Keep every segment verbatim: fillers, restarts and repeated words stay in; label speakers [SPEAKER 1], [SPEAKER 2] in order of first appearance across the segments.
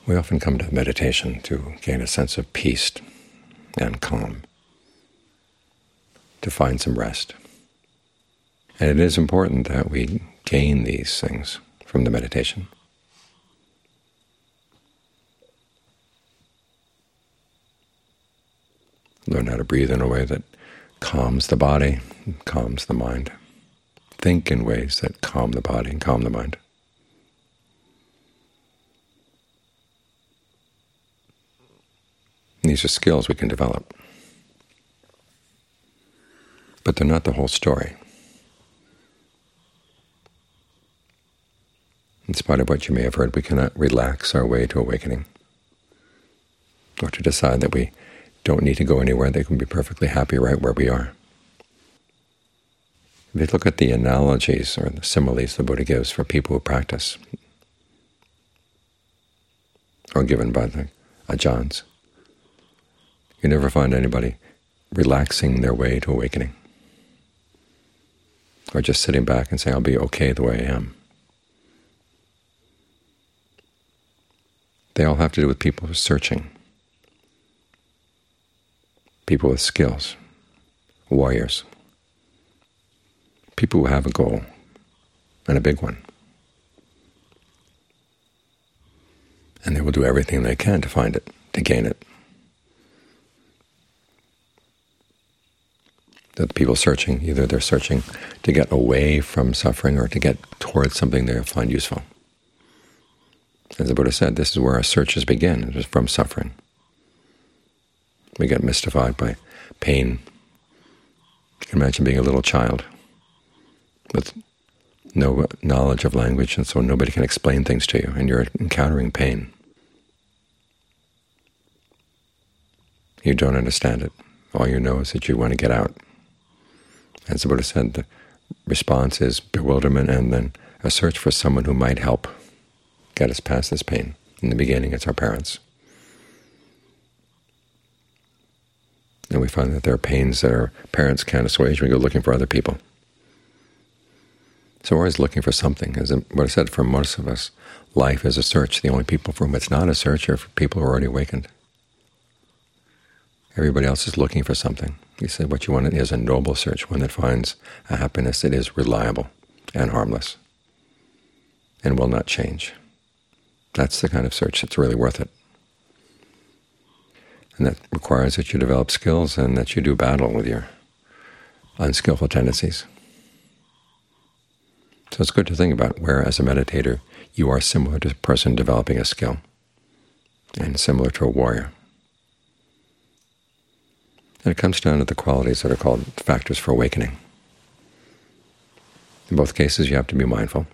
[SPEAKER 1] We often come to meditation to gain a sense of peace and calm, to find some rest. And it is important that we gain these things from the meditation. Learn how to breathe in a way that calms the body, calms the mind. Think in ways that calm the body and calm the mind. These are skills we can develop. But they're not the whole story. In spite of what you may have heard, we cannot relax our way to awakening, or to decide that we don't need to go anywhere, they can be perfectly happy right where we are. If you look at the analogies or the similes the Buddha gives for people who practice, or given by the Ajahns, you never find anybody relaxing their way to awakening, or just sitting back and saying, I'll be okay the way I am. They all have to do with people who are searching, people with skills, warriors, people who have a goal, and a big one. And they will do everything they can to find it, to gain it. The people searching, either they're searching to get away from suffering or to get towards something they'll find useful. As the Buddha said, this is where our searches begin, it is from suffering. We get mystified by pain. You can imagine being a little child with no knowledge of language, and so nobody can explain things to you, and you're encountering pain. You don't understand it. All you know is that you want to get out. As the Buddha said, the response is bewilderment and then a search for someone who might help get us past this pain. In the beginning, it's our parents. And we find that there are pains that our parents can't assuage. We go looking for other people. So we're always looking for something. As what I said, for most of us, life is a search. The only people for whom it's not a search are for people who are already awakened. Everybody else is looking for something. He said what you want is a noble search, one that finds a happiness that is reliable and harmless and will not change. That's the kind of search that's really worth it. And that requires that you develop skills and that you do battle with your unskillful tendencies. So it's good to think about where, as a meditator, you are similar to a person developing a skill and similar to a warrior. And it comes down to the qualities that are called factors for awakening. In both cases, you have to be mindful.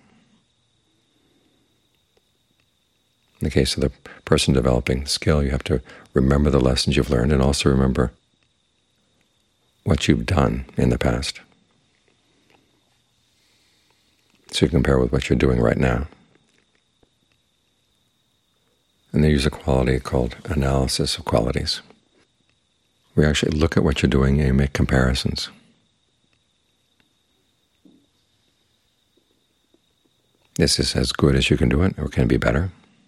[SPEAKER 1] In the case of the person developing skill, you have to remember the lessons you've learned and also remember what you've done in the past. So you compare with what you're doing right now. And they use a quality called analysis of qualities. We actually look at what you're doing and make comparisons. This is as good as you can do it, or can it be better?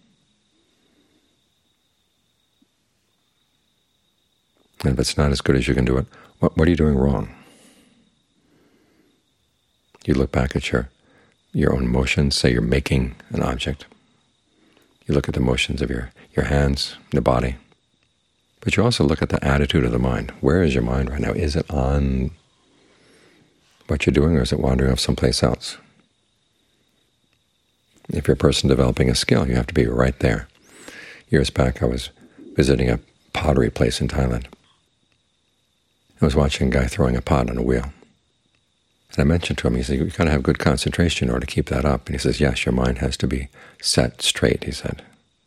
[SPEAKER 1] And if it's not as good as you can do it, what, what are you doing wrong? You look back at your, your own motions, say you're making an object. You look at the motions of your, your hands, the body. But you also look at the attitude of the mind. Where is your mind right now? Is it on what you're doing, or is it wandering off someplace else? If you're a person developing a skill, you have to be right there. Years back, I was visiting a pottery place in Thailand. I was watching a guy throwing a pot on a wheel. And I mentioned to him, he said, you've got to have good concentration in order to keep that up. And he says, yes, your mind has to be set straight, he said.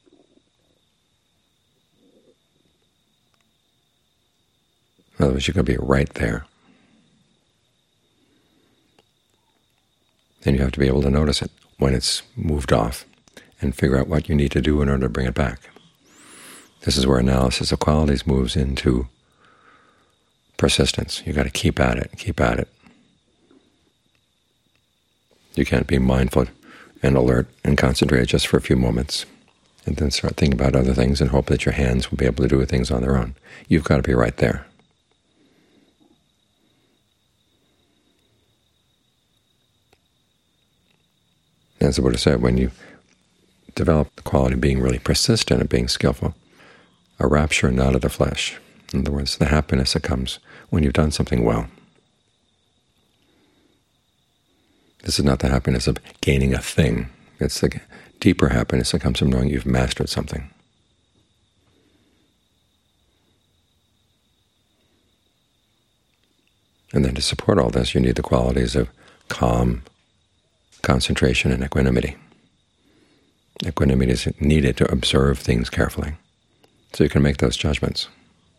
[SPEAKER 1] In other words, you're going to be right there. And you have to be able to notice it when it's moved off and figure out what you need to do in order to bring it back. This is where analysis of qualities moves into persistence. You've got to keep at it, keep at it. You can't be mindful and alert and concentrated just for a few moments and then start thinking about other things and hope that your hands will be able to do things on their own. You've got to be right there. As the Buddha said, when you develop the quality of being really persistent and being skillful, a rapture not of the flesh. In other words, the happiness that comes when you've done something well. This is not the happiness of gaining a thing. It's the deeper happiness that comes from knowing you've mastered something. And then to support all this, you need the qualities of calm, concentration, and equanimity. Equanimity is needed to observe things carefully, so you can make those judgments.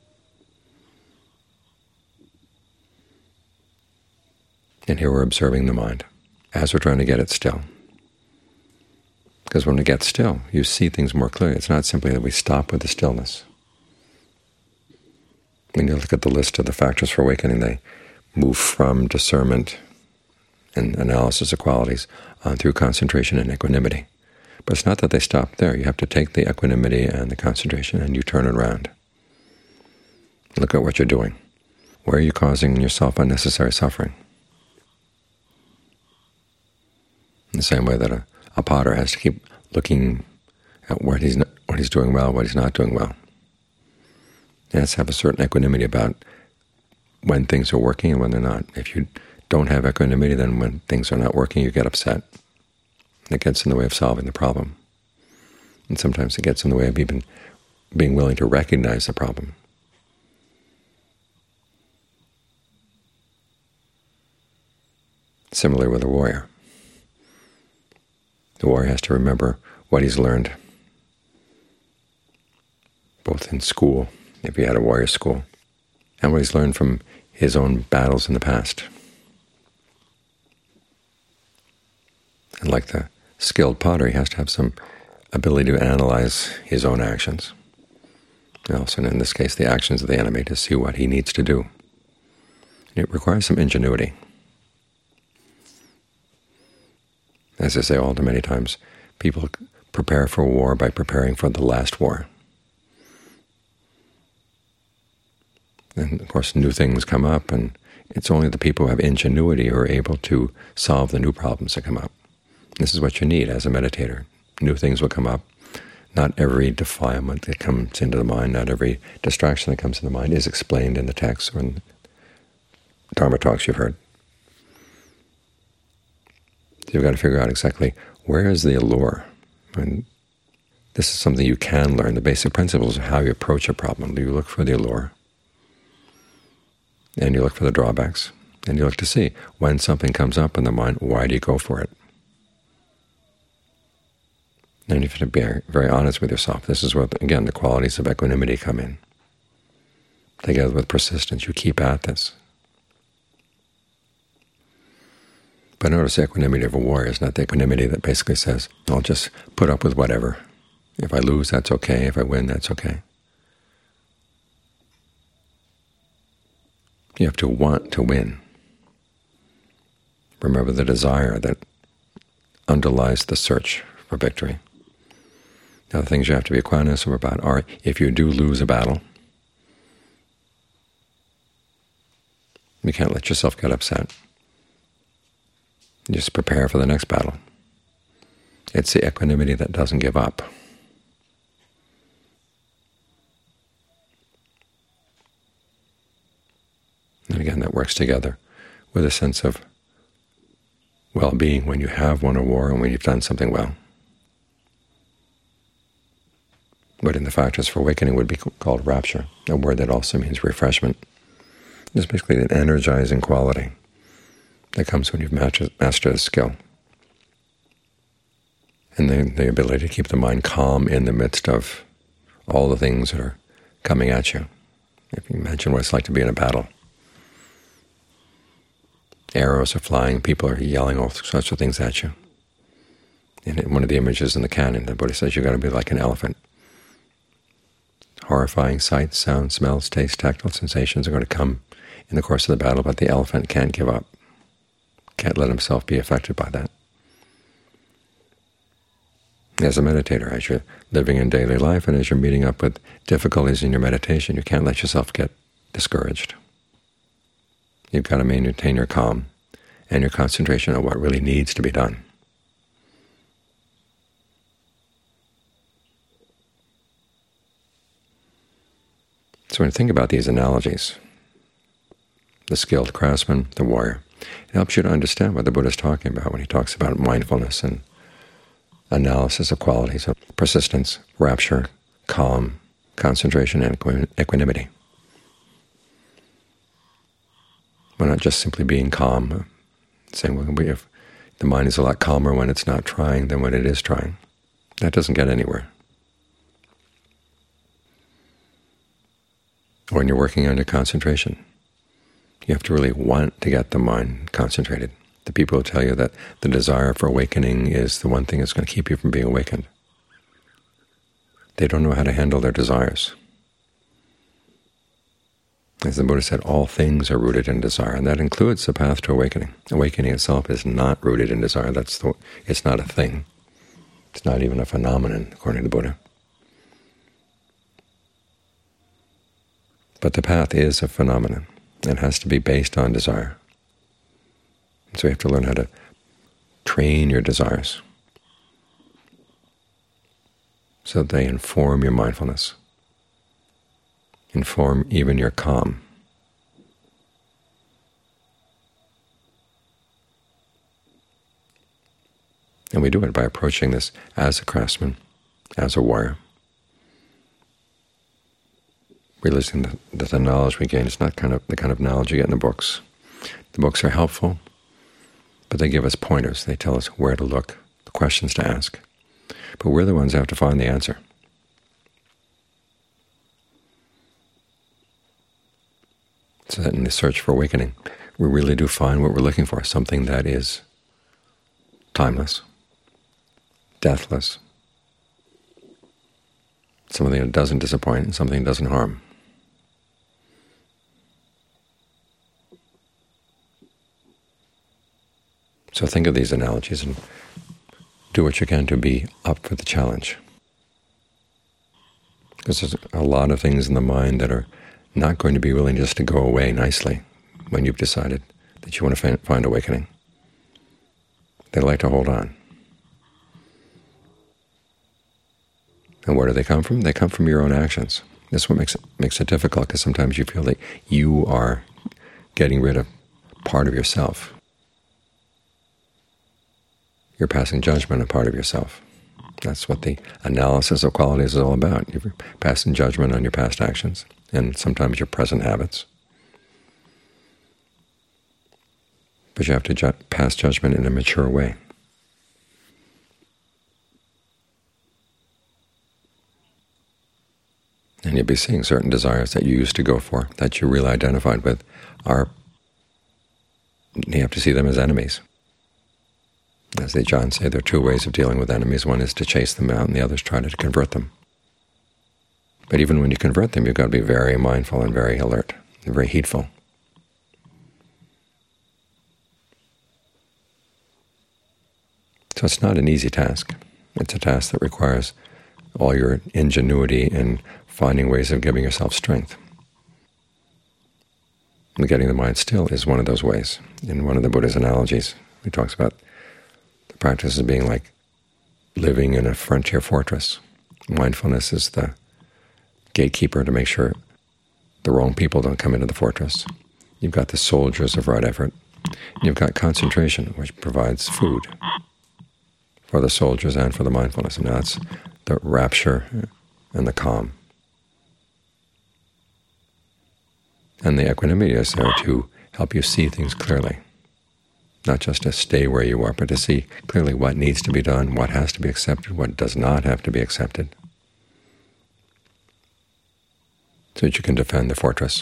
[SPEAKER 1] And here we're observing the mind as we're trying to get it still. Because when we get still, you see things more clearly. It's not simply that we stop with the stillness. When you look at the list of the factors for awakening, they move from discernment and analysis of qualities on through concentration and equanimity. But it's not that they stop there. You have to take the equanimity and the concentration and you turn it around. Look at what you're doing. Where are you causing yourself unnecessary suffering? In the same way that a, a potter has to keep looking at what he's not, what he's doing well, what he's not doing well. He has to have a certain equanimity about when things are working and when they're not. If you don't have equanimity, then when things are not working, you get upset. And it gets in the way of solving the problem. And sometimes it gets in the way of even being willing to recognize the problem. Similarly with a warrior. The warrior has to remember what he's learned, both in school, if he had a warrior school, and what he's learned from his own battles in the past. And like the skilled potter, he has to have some ability to analyze his own actions, and also in this case the actions of the enemy, to see what he needs to do. It requires some ingenuity. As I say all too many times, people prepare for war by preparing for the last war. And of course new things come up, and it's only the people who have ingenuity who are able to solve the new problems that come up. This is what you need as a meditator. New things will come up. Not every defilement that comes into the mind, not every distraction that comes into the mind is explained in the text or in the Dharma talks you've heard. So you've got to figure out exactly where is the allure. And this is something you can learn. The basic principles of how you approach a problem. You look for the allure, and you look for the drawbacks, and you look to see when something comes up in the mind, why do you go for it? And you have to be very honest with yourself. This is where, again, the qualities of equanimity come in. Together with persistence, you keep at this. But notice the equanimity of a warrior is not the equanimity that basically says, I'll just put up with whatever. If I lose, that's okay. If I win, that's okay. You have to want to win. Remember the desire that underlies the search for victory. Now, the things you have to be equanimous about are, if you do lose a battle, you can't let yourself get upset. Just prepare for the next battle. It's the equanimity that doesn't give up. And again, that works together with a sense of well-being when you have won a war and when you've done something well. But in the factors for awakening would be called rapture, a word that also means refreshment. It's basically an energizing quality that comes when you've mastered a skill. And the, the ability to keep the mind calm in the midst of all the things that are coming at you. If you imagine what it's like to be in a battle. Arrows are flying, people are yelling all sorts of things at you. And in one of the images in the canon, the Buddha says you've got to be like an elephant. Horrifying sights, sounds, smells, tastes, tactile sensations are going to come in the course of the battle, but the elephant can't give up. Can't let himself be affected by that. as a meditator, as you're living in daily life and as you're meeting up with difficulties in your meditation, you can't let yourself get discouraged. You've got to maintain your calm and your concentration on what really needs to be done. So when you think about these analogies, the skilled craftsman, the warrior, it helps you to understand what the Buddha is talking about when he talks about mindfulness and analysis of qualities of persistence, rapture, calm, concentration, and equanimity. We're not just simply being calm, saying, well, we have, the mind is a lot calmer when it's not trying than when it is trying. That doesn't get anywhere. Or when you're working on your concentration, you have to really want to get the mind concentrated. The people who tell you that the desire for awakening is the one thing that's going to keep you from being awakened, they don't know how to handle their desires. As the Buddha said, all things are rooted in desire, and that includes the path to awakening. Awakening itself is not rooted in desire. That's the, it's not a thing. It's not even a phenomenon, according to the Buddha. But the path is a phenomenon. It has to be based on desire. So you have to learn how to train your desires so that they inform your mindfulness, inform even your calm. And we do it by approaching this as a craftsman, as a warrior, realizing that, that the knowledge we gain is not kind of the kind of knowledge you get in the books. The books are helpful, but they give us pointers. They tell us where to look, the questions to ask. But we're the ones who have to find the answer. So that in the search for awakening, we really do find what we're looking for, something that is timeless, deathless, something that doesn't disappoint and something that doesn't harm. So think of these analogies and do what you can to be up for the challenge. Because there's a lot of things in the mind that are not going to be willing just to go away nicely when you've decided that you want to find awakening. They like to hold on. And where do they come from? They come from your own actions. This is what makes it, makes it difficult, because sometimes you feel that you are getting rid of part of yourself. You're passing judgment on part of yourself. That's what the analysis of qualities is all about. You're passing judgment on your past actions and sometimes your present habits. But you have to ju- pass judgment in a mature way. And you'll be seeing certain desires that you used to go for, that you really identified with, are, you have to see them as enemies. As the Ajahn say, there are two ways of dealing with enemies. One is to chase them out, and the other is try to convert them. But even when you convert them, you've got to be very mindful and very alert and very heedful. So it's not an easy task. It's a task that requires all your ingenuity in finding ways of giving yourself strength. And getting the mind still is one of those ways. In one of the Buddha's analogies, he talks about the practice as being like living in a frontier fortress. Mindfulness is the gatekeeper to make sure the wrong people don't come into the fortress. You've got the soldiers of right effort. You've got concentration, which provides food for the soldiers and for the mindfulness. And that's the rapture and the calm. And the equanimity is there to help you see things clearly, not just to stay where you are, but to see clearly what needs to be done, what has to be accepted, what does not have to be accepted, so that you can defend the fortress.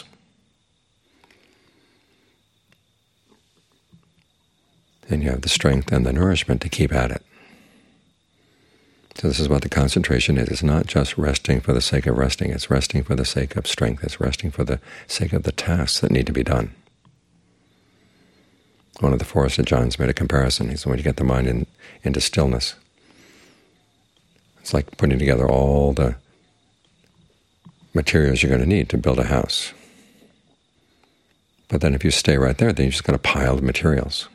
[SPEAKER 1] And you have the strength and the nourishment to keep at it. So this is what the concentration is. It's not just resting for the sake of resting. It's resting for the sake of strength. It's resting for the sake of the tasks that need to be done. One of the Forest Ajahns made a comparison. He said, when you get the mind in, into stillness, It's like putting together all the materials you're going to need to build a house. But then if you stay right there, then you're just going to pile of materials.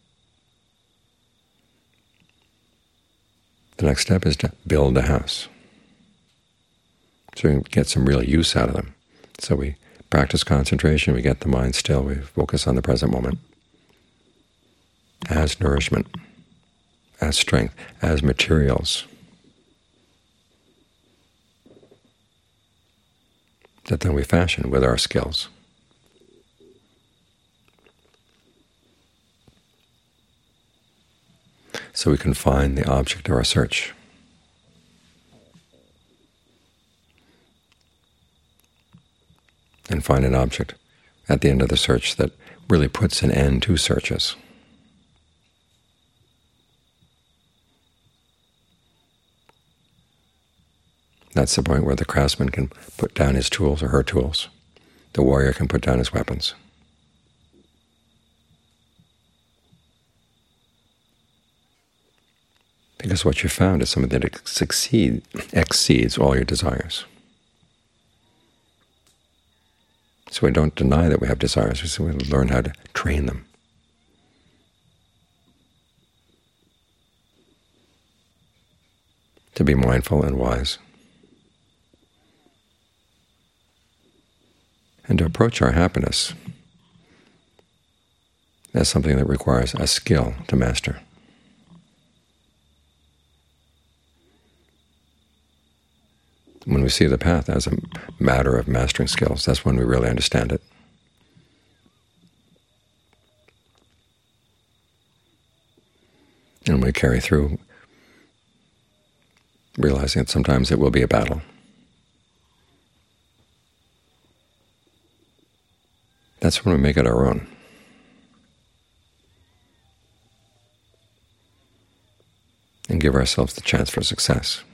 [SPEAKER 1] The next step is to build a house, so we can get some real use out of them. So we practice concentration, we get the mind still, we focus on the present moment as nourishment, as strength, as materials that then we fashion with our skills. So we can find the object of our search. And find an object at the end of the search that really puts an end to searches. That's the point where the craftsman can put down his tools or her tools. The warrior can put down his weapons. Because what you found is something that succeed, exceeds all your desires. So we don't deny that we have desires, we simply learn how to train them. To be mindful and wise. And to approach our happiness as something that requires a skill to master. When we see the path as a matter of mastering skills, that's when we really understand it. And we carry through, realizing that sometimes it will be a battle. That's when we make it our own. And give ourselves the chance for success.